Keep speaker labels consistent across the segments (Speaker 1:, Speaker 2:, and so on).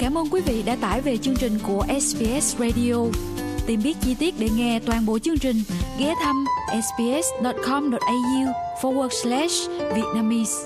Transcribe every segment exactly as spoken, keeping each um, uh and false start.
Speaker 1: Cảm ơn quý vị đã tải về chương trình của ét bê ét Radio. Tìm biết chi tiết để nghe toàn bộ chương trình, ghé thăm sbs.com.au forward slash Vietnamese.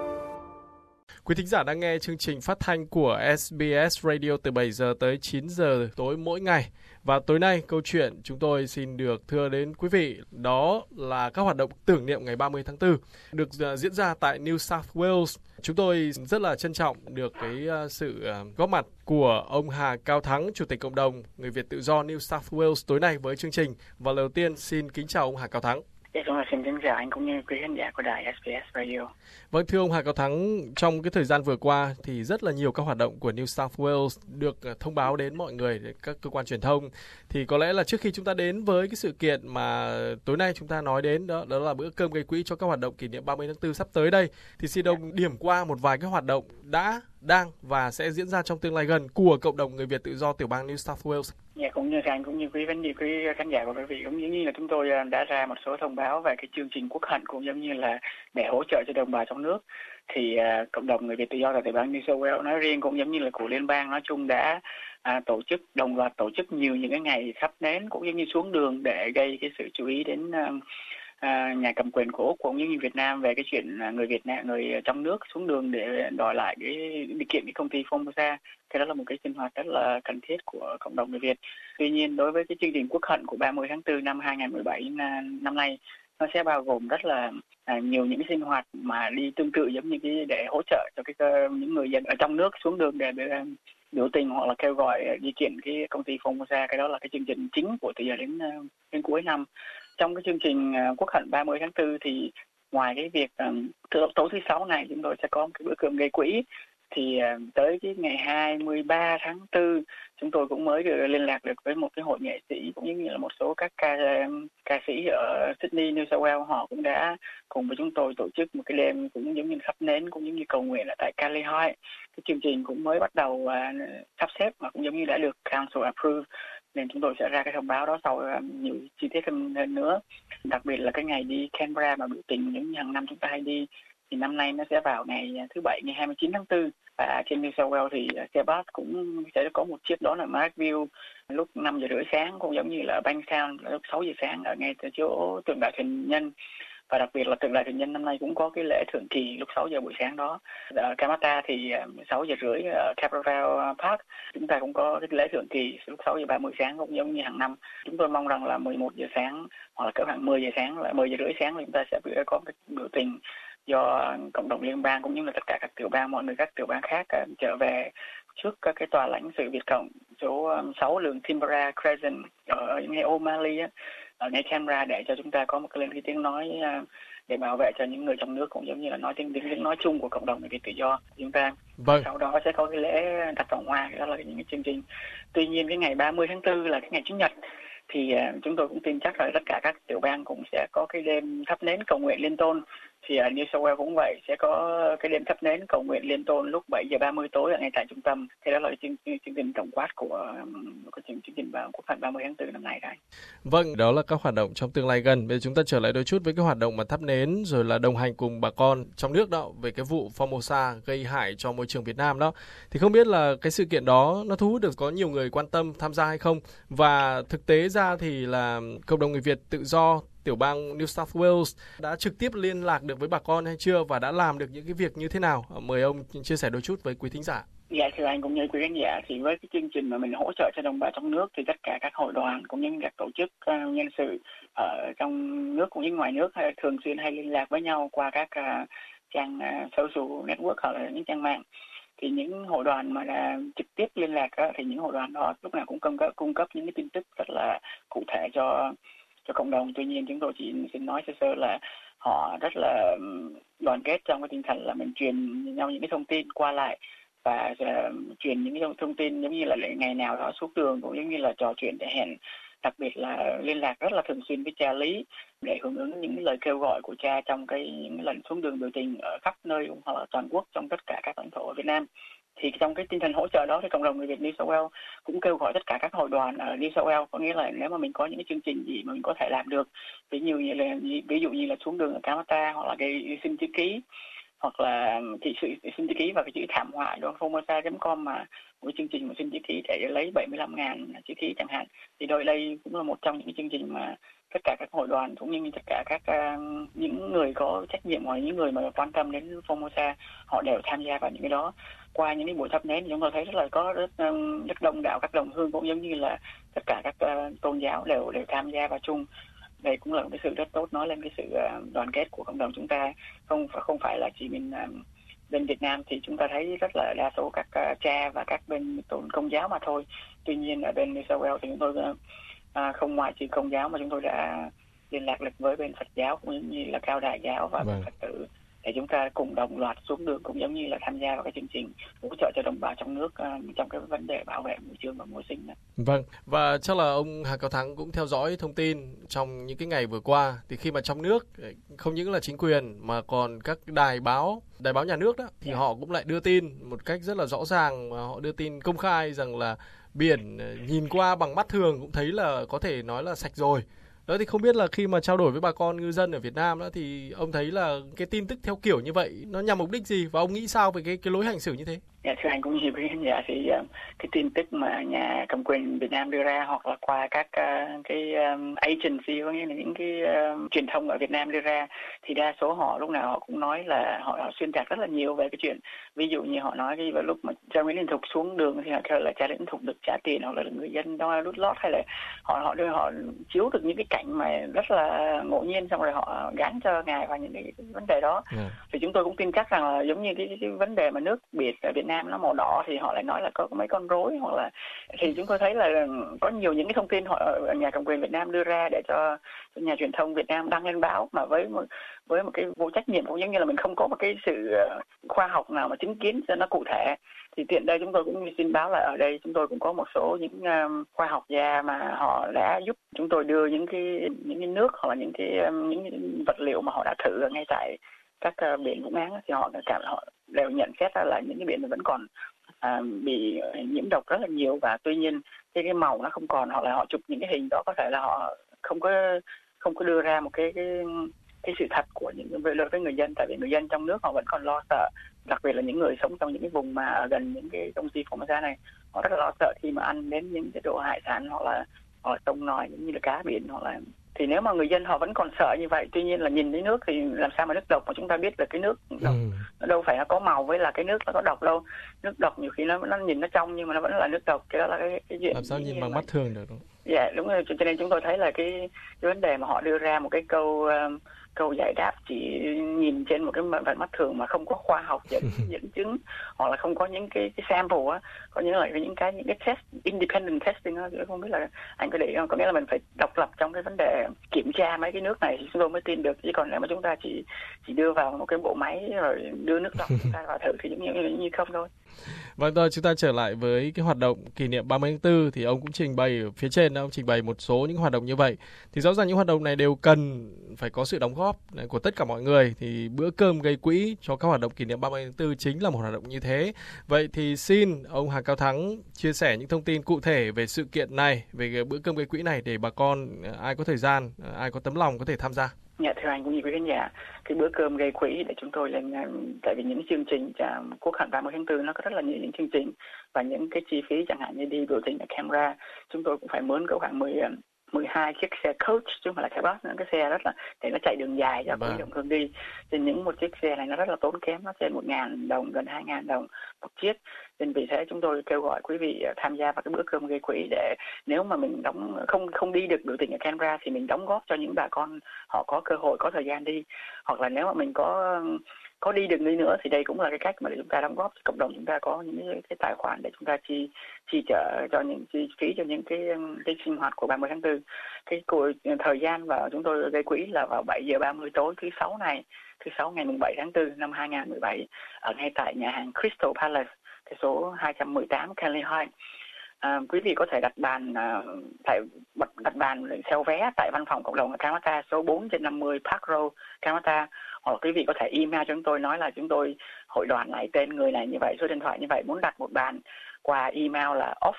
Speaker 2: Quý thính giả đang nghe chương trình phát thanh của ét bê ét Radio từ bảy giờ tới chín giờ tối mỗi ngày. Và tối nay, câu chuyện chúng tôi xin được thưa đến quý vị đó là các hoạt động tưởng niệm ngày ba mươi tháng tư được diễn ra tại New South Wales. Chúng tôi rất là trân trọng được cái sự góp mặt của ông Hà Cao Thắng, Chủ tịch Cộng đồng Người Việt Tự do New South Wales tối nay với chương trình. Và đầu tiên xin kính chào ông Hà Cao Thắng.
Speaker 3: Dạ, chúng tôi xin kính chào anh cũng như quý khán giả của đài ét bê ét Radio.
Speaker 2: Vâng, thưa ông Hà Cao Thắng, trong cái thời gian vừa qua thì rất là nhiều các hoạt động của New South Wales được thông báo đến mọi người, các cơ quan truyền thông. Thì có lẽ là trước khi chúng ta đến với cái sự kiện mà tối nay chúng ta nói đến đó, đó là bữa cơm gây quỹ cho các hoạt động kỷ niệm ba mươi tháng tư sắp tới đây, thì xin ông điểm qua một vài cái hoạt động đã, đang và sẽ diễn ra trong tương lai gần của Cộng đồng Người Việt Tự do tiểu bang New South Wales.
Speaker 3: Dạ, cũng như anh cũng như quý vấn quý khán giả của quý vị, cũng giống như là chúng tôi đã ra một số thông báo về cái chương trình quốc hận, cũng giống như là để hỗ trợ cho đồng bào trong nước. Thì uh, Cộng đồng Người Việt Tự do tại tiểu bang New South Wales nói riêng cũng giống như là của liên bang nói chung đã uh, tổ chức đồng loạt tổ chức nhiều những cái ngày thắp nến cũng giống như xuống đường để gây cái sự chú ý đến uh, À, nhà cầm quyền của Úc cũng như Việt Nam về cái chuyện người Việt Nam người trong nước xuống đường để đòi lại cái đi kiện cái công ty Formosa. Cái đó là một cái sinh hoạt rất là cần thiết của cộng đồng người Việt. Tuy nhiên đối với cái chương trình quốc hận của ba mươi tháng tư năm hai không một bảy năm nay, nó sẽ bao gồm rất là à, nhiều những cái sinh hoạt mà đi tương tự giống như cái để hỗ trợ cho cái những người dân ở trong nước xuống đường để, để biểu tình hoặc là kêu gọi đi kiện cái công ty Formosa. Cái đó là cái chương trình chính của từ giờ đến đến cuối năm. Trong cái chương trình uh, quốc hận ba mươi tháng tư thì ngoài cái việc um, tối thứ sáu này chúng tôi sẽ có một cái bữa cơm gây quỹ, thì uh, tới cái ngày hai mươi ba tháng tư chúng tôi cũng mới được liên lạc được với một cái hội nghệ sĩ cũng như là một số các ca ca sĩ ở Sydney, New South Wales. Họ cũng đã cùng với chúng tôi tổ chức một cái đêm cũng giống như thắp nến cũng giống như cầu nguyện ở tại Calihoy. Cái chương trình cũng mới bắt đầu uh, sắp xếp mà cũng giống như đã được Council approve, nên chúng tôi sẽ ra cái thông báo đó sau uh, nhiều chi tiết hơn nữa. Đặc biệt là cái ngày đi Canberra mà biểu tình những hàng năm chúng ta hay đi, thì năm nay nó sẽ vào ngày thứ Bảy, ngày hai mươi chín tháng tư. Và trên New South Wales thì xe bus cũng sẽ có một chiếc đó là Markville lúc năm giờ rưỡi sáng, cũng giống như là Bankstown lúc sáu giờ sáng ở ngay chỗ tượng đài Thượng Nhân. Và đặc biệt là tượng đài Thượng Nhân năm nay cũng có cái lễ thượng kỳ lúc sáu giờ buổi sáng đó. Ở Kamata thì sáu giờ rưỡi ở Capravel Park chúng ta cũng có cái lễ thượng kỳ lúc sáu giờ ba mươi sáng, cũng giống như hàng năm. Chúng tôi mong rằng là mười một giờ sáng hoặc là cỡ khoảng mười giờ sáng, là mười giờ rưỡi sáng là chúng ta sẽ có cái biểu tình do cộng đồng liên bang cũng như là tất cả các tiểu bang, mọi người các tiểu bang khác uh, trở về trước các cái tòa lãnh sự Việt Cộng số um, sáu đường Timbera Crescent ở ngay O'Malley á, ở ngay Canberra, để cho chúng ta có một cái lên cái tiếng nói uh, để bảo vệ cho những người trong nước, cũng giống như là nói tiếng tiếng, tiếng nói chung của cộng đồng người Việt tự do chúng ta.
Speaker 2: Vâng.
Speaker 3: Sau đó sẽ có cái lễ đặt vòng hoa, đó là những cái chương trình. Tuy nhiên cái ngày ba mươi tháng tư là cái ngày Chủ nhật, thì uh, chúng tôi cũng tin chắc là tất cả các tiểu bang cũng sẽ có cái đêm thắp nến cầu nguyện liên tôn. Thì ở New South Wales cũng vậy, sẽ có cái đêm thắp nến cầu nguyện liên tôn lúc bảy giờ ba mươi tối ở ngay tại trung tâm. Thế đó là chương, chương trình tổng quát của, của chương, chương trình quốc hận ba mươi tháng tư năm nay đấy.
Speaker 2: Vâng, đó là các hoạt động trong tương lai gần. Bây giờ chúng ta trở lại đôi chút với cái hoạt động mà thắp nến rồi là đồng hành cùng bà con trong nước đó về cái vụ Formosa gây hại cho môi trường Việt Nam đó. Thì không biết là cái sự kiện đó nó thu hút được có nhiều người quan tâm tham gia hay không? Và thực tế ra thì là cộng đồng người Việt tự do tiểu bang New South Wales đã trực tiếp liên lạc được với bà con hay chưa, và đã làm được những cái việc như thế nào? Mời ông chia sẻ đôi chút với quý thính giả.
Speaker 3: Dạ, thưa anh cũng như quý khán giả, thì với cái chương trình mà mình hỗ trợ cho đồng bào trong nước thì tất cả các hội đoàn cũng như các tổ chức uh, nhân sự ở trong nước cũng như ngoài nước hay thường xuyên hay liên lạc với nhau qua các uh, trang uh, social network hoặc là những trang mạng. Thì những hội đoàn mà là trực tiếp liên lạc đó, thì những hội đoàn đó lúc nào cũng cung cấp, cung cấp những cái tin tức rất là cụ thể cho cho cộng đồng. Tuy nhiên chúng tôi chỉ xin nói sơ sơ là họ rất là đoàn kết trong cái tinh thần là mình truyền nhau những cái thông tin qua lại, và uh, truyền những cái thông tin giống như là ngày nào đó xuống đường, cũng giống như là trò chuyện để hẹn, đặc biệt là liên lạc rất là thường xuyên với cha Lý để hưởng ứng những lời kêu gọi của cha trong cái những lần xuống đường biểu tình ở khắp nơi hoặc là toàn quốc trong tất cả các lãnh thổ ở Việt Nam. Thì trong cái tinh thần hỗ trợ đó thì cộng đồng người Việt New South Wales cũng kêu gọi tất cả các hội đoàn ở New South Wales, có nghĩa là nếu mà mình có những cái chương trình gì mà mình có thể làm được, ví dụ như là ví dụ như là xuống đường ở Kamata hoặc là cái xin chữ ký, hoặc là chị sự xin chữ ký và cái chữ thảm họa đó formosa chấm com mà một chương trình mà xin chữ ký để lấy bảy mươi lăm ngàn chữ ký chẳng hạn, thì đôi đây cũng là một trong những chương trình mà tất cả các hội đoàn cũng như tất cả các uh, những người có trách nhiệm hoặc những người mà quan tâm đến Formosa họ đều tham gia vào những cái đó. Qua những cái buổi thắp nến thì chúng tôi thấy rất là có rất, um, rất đông đảo các đồng hương, cũng giống như là tất cả các uh, tôn giáo đều đều tham gia vào chung. Đây cũng là một cái sự rất tốt, nói lên cái sự uh, đoàn kết của cộng đồng chúng ta, không không phải là chỉ mình uh, bên Việt Nam thì chúng ta thấy rất là đa số các uh, cha và các bên tôn công giáo mà thôi. Tuy nhiên ở bên New South Wales thì chúng tôi uh, À, không ngoại trừ công giáo mà chúng tôi đã liên lạc được với bên Phật giáo cũng như là Cao Đài giáo và vâng. Phật tử để chúng ta cùng đồng loạt xuống đường, cũng giống như là tham gia vào cái chương trình hỗ trợ cho đồng bào trong nước uh, trong cái vấn đề bảo vệ môi trường và môi sinh.
Speaker 2: Vâng, và chắc là ông Hà Cao Thắng cũng theo dõi thông tin trong những cái ngày vừa qua, thì khi mà trong nước không những là chính quyền mà còn các đài báo, đài báo nhà nước đó thì yeah. họ cũng lại đưa tin một cách rất là rõ ràng, mà họ đưa tin công khai rằng là biển nhìn qua bằng mắt thường cũng thấy là có thể nói là sạch rồi. Đó thì không biết là khi mà trao đổi với bà con ngư dân ở Việt Nam đó thì ông thấy là cái tin tức theo kiểu như vậy nó nhằm mục đích gì và ông nghĩ sao về cái cái lối hành xử như thế?
Speaker 3: Dạ thưa anh cũng như quý khán giả thì uh, cái tin tức mà nhà cầm quyền Việt Nam đưa ra hoặc là qua các uh, cái um, agency, có nghĩa là những cái uh, truyền thông ở Việt Nam đưa ra, thì đa số họ lúc nào họ cũng nói là họ, họ xuyên tạc rất là nhiều về cái chuyện, ví dụ như họ nói cái vào lúc mà Cha Nguyễn Đình Thục xuống đường thì họ kêu là Cha Nguyễn Đình Thục được trả tiền, hoặc là người dân đó lút lót, hay là họ họ đưa họ chiếu được những cái cảnh mà rất là ngẫu nhiên, xong rồi họ gắn cho ngài vào những cái, cái vấn đề đó. Yeah. Thì chúng tôi cũng tin chắc rằng là giống như cái, cái, cái vấn đề mà nước biển ở Việt Nam nó màu đỏ thì họ lại nói là có mấy con rối, hoặc là thì chúng tôi thấy là có nhiều những cái thông tin họ nhà cầm quyền Việt Nam đưa ra để cho, cho nhà truyền thông Việt Nam đăng lên báo, mà với một với một cái vô trách nhiệm, cũng giống như là mình không có một cái sự khoa học nào mà chứng kiến cho nó cụ thể. Thì tiện đây chúng tôi cũng xin báo là ở đây chúng tôi cũng có một số những um, khoa học gia mà họ đã giúp chúng tôi đưa những cái những cái nước hoặc là những cái um, những cái vật liệu mà họ đã thử ở ngay tại các uh, biển Vũng Áng, thì họ cảm họ đều nhận xét ra là những cái biển vẫn còn à, bị nhiễm độc rất là nhiều, và tuy nhiên cái cái màu nó không còn, hoặc là họ chụp những cái hình đó có thể là họ không có không có đưa ra một cái cái cái sự thật của những với với người dân, tại vì người dân trong nước họ vẫn còn lo sợ, đặc biệt là những người sống trong những cái vùng mà ở gần những cái công ty Formosa này, họ rất là lo sợ khi mà ăn đến những cái đồ hải sản hoặc là hoặc là tôm nòi như là cá biển, hoặc là thì nếu mà người dân họ vẫn còn sợ như vậy, tuy nhiên là nhìn thấy nước thì làm sao mà nước độc, mà chúng ta biết là cái nước độc ừ. nó đâu phải nó có màu với là cái nước nó có độc đâu. Nước độc nhiều khi nó nó nhìn nó trong nhưng mà nó vẫn là nước độc, cái đó là cái cái chuyện
Speaker 2: làm sao nhìn bằng mắt thường được đúng không?
Speaker 3: Dạ đúng rồi, cho nên chúng tôi thấy là cái cái vấn đề mà họ đưa ra một cái câu um, câu giải đáp chỉ nhìn trên một cái mặt mắt thường mà không có khoa học dẫn dẫn chứng, hoặc là không có những cái, cái sample á, có những là những cái những cái test independent testing á, không biết là anh có để không, có nghĩa là mình phải độc lập trong cái vấn đề kiểm tra mấy cái nước này thì chúng tôi mới tin được, chứ còn nếu mà chúng ta chỉ chỉ đưa vào một cái bộ máy rồi đưa nước lọc chúng ta vào thử thì giống như như không thôi.
Speaker 2: Vâng, rồi chúng ta trở lại với cái hoạt động kỷ niệm ba mươi tháng tư thì ông cũng trình bày ở phía trên, ông trình bày một số những hoạt động như vậy. Thì rõ ràng những hoạt động này đều cần phải có sự đóng góp của tất cả mọi người. Thì bữa cơm gây quỹ cho các hoạt động kỷ niệm ba mươi tháng tư chính là một hoạt động như thế. Vậy thì xin ông Hà Cao Thắng chia sẻ những thông tin cụ thể về sự kiện này, về cái bữa cơm gây quỹ này để bà con ai có thời gian, ai có tấm lòng có thể tham gia.
Speaker 3: Dạ thưa anh cũng như quý khán giả, cái bữa cơm gây quỹ để chúng tôi lên, tại vì những chương trình quốc khánh ba mươi tháng tư nó có rất là nhiều những chương trình và những cái chi phí chẳng hạn như đi biểu tình ở Canberra, chúng tôi cũng phải mướn có khoảng mười mười hai chiếc xe coach chứ không phải là xe bus, cái xe rất là để nó chạy đường dài cho quý đồng hương đi. Thì những một chiếc xe này nó rất là tốn kém, nó trên một ngàn đồng gần hai ngàn đồng một chiếc. Nên vì thế chúng tôi kêu gọi quý vị tham gia vào cái bữa cơm gây quỹ để nếu mà mình đóng không không đi được biểu tình ở Canberra thì mình đóng góp cho những bà con họ có cơ hội có thời gian đi, hoặc là nếu mà mình có có đi được đi nữa thì đây cũng là cái cách mà để chúng ta đóng góp cho cộng đồng, chúng ta có những cái, cái tài khoản để chúng ta chi chi trợ cho những chi phí cho những cái cái sinh hoạt của ba mươi tháng tư. Cái cuộc thời gian và chúng tôi gây quỹ là vào bảy giờ ba mươi tối thứ sáu này, thứ sáu ngày mùng bảy tháng tư năm hai nghìn không trăm mười bảy ở ngay tại nhà hàng Crystal Palace, cái số hai trăm mười tám Canley High. À, quý vị có thể đặt bàn à, tại đặt bàn sale vé tại văn phòng cộng đồng ở Kalamata số bốn trên năm mươi Park Road, Kalamata, hoặc quý vị có thể email cho chúng tôi nói là chúng tôi hội đoàn này tên người này như vậy, số điện thoại như vậy, muốn đặt một bàn qua email là office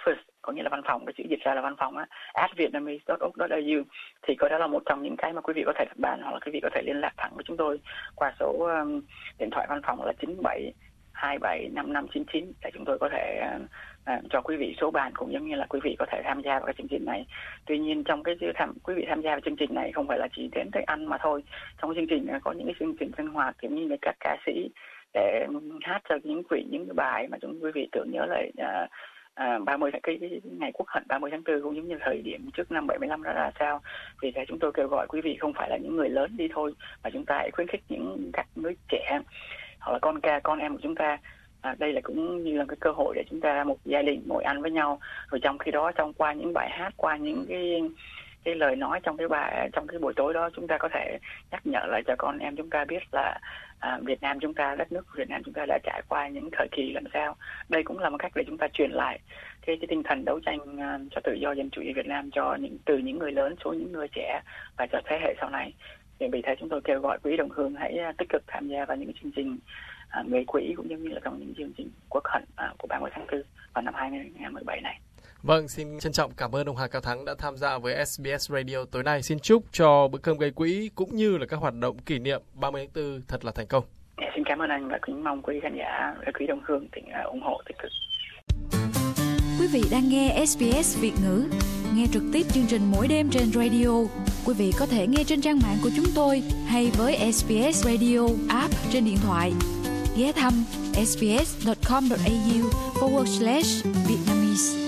Speaker 3: có nghĩa là văn phòng, cái chữ dịch ra là văn phòng á, at vietnamese chấm org chấm a u, thì có đó là một trong những cái mà quý vị có thể đặt bàn, hoặc là quý vị có thể liên lạc thẳng với chúng tôi qua số um, điện thoại văn phòng là chín bảy hai bảy năm năm chín chín để chúng tôi có thể uh, cho quý vị số bàn, cũng giống như là quý vị có thể tham gia vào cái chương trình này. Tuy nhiên trong cái tham quý vị tham gia vào chương trình này không phải là chỉ đến tới ăn mà thôi. Trong cái chương trình này có những cái chương trình sinh hoạt kiểu như là các ca sĩ để hát cho những vị những cái bài mà chúng quý vị tưởng nhớ lại uh, À, ba mươi tháng cái, cái ngày Quốc hận ba mươi tháng tư, cũng giống như thời điểm trước năm bảy mươi lăm đó là sao. Vì thế chúng tôi kêu gọi quý vị không phải là những người lớn đi thôi, mà chúng ta hãy khuyến khích những các đứa trẻ hoặc là con ca con em của chúng ta. À, đây là cũng như là cái cơ hội để chúng ta một gia đình ngồi ăn với nhau, rồi trong khi đó trong qua những bài hát, qua những cái cái lời nói trong cái bài trong cái buổi tối đó, chúng ta có thể nhắc nhở lại cho con em chúng ta biết là à, Việt Nam chúng ta, đất nước Việt Nam chúng ta đã trải qua những thời kỳ làm sao. Đây cũng là một cách để chúng ta truyền lại cái, cái tinh thần đấu tranh uh, cho tự do dân chủ ở Việt Nam cho những từ những người lớn xuống những người trẻ và cho thế hệ sau này. Thì vì thế chúng tôi kêu gọi quý đồng hương hãy uh, tích cực tham gia vào những chương trình uh, gây quỹ, cũng giống như là trong những chương trình Quốc hận uh, của ba mươi tháng tư vào năm hai không một bảy này.
Speaker 2: Vâng, xin trân trọng cảm ơn ông Hà Cao Thắng đã tham gia với ét bê ét Radio tối nay. Xin chúc cho bữa cơm gây quỹ cũng như là các hoạt động kỷ niệm ba mươi tháng tư thật là thành công.
Speaker 3: Yeah, xin cảm ơn anh và kính mong quý khán giả quý đồng hương tỉnh uh, ủng hộ tích cực.
Speaker 1: Quý vị đang nghe ét bê ét Việt ngữ, nghe trực tiếp chương trình mỗi đêm trên radio. Quý vị có thể nghe trên trang mạng của chúng tôi hay với ét bê ét Radio app trên điện thoại. Ghé thăm sbs chấm com chấm a u forward slash Vietnamese.